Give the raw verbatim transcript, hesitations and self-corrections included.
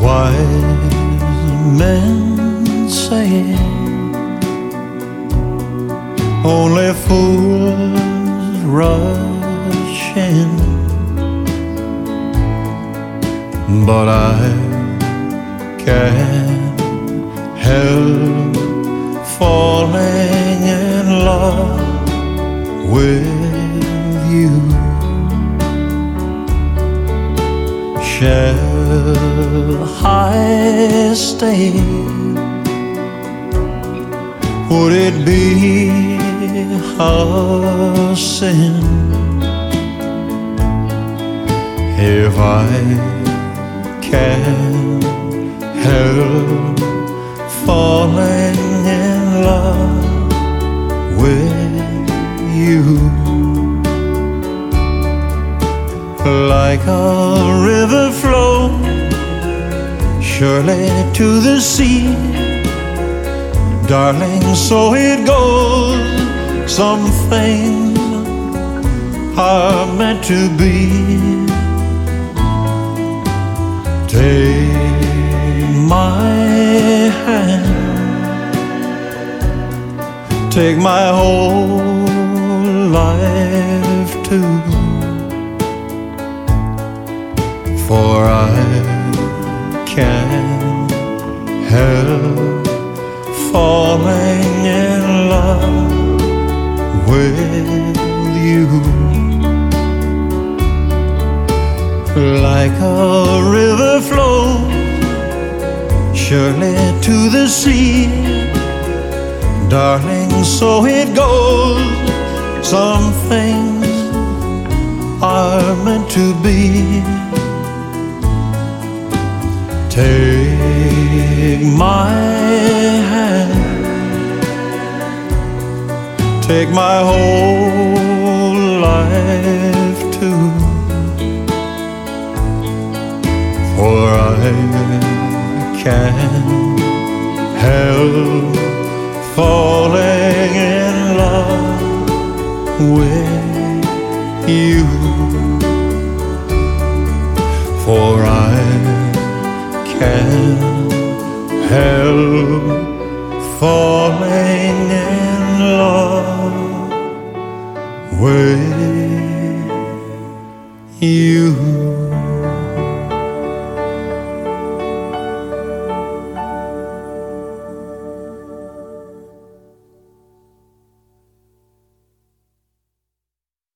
Wise men say only fools rush in, but I can't help falling in love with you. Shall I stay? Would it be a sin if I can't help falling in love with you? Like a river flows surely to the sea, darling, so it goes. Some things are meant to be. Take my hand, take my whole life too, for I can't help falling in love with you. Like a river flows surely to the sea, darling, so it goes. Some things are meant to be. Take my hand, take my whole life too, for I can't help falling in love with you, for I can't help falling in love with you.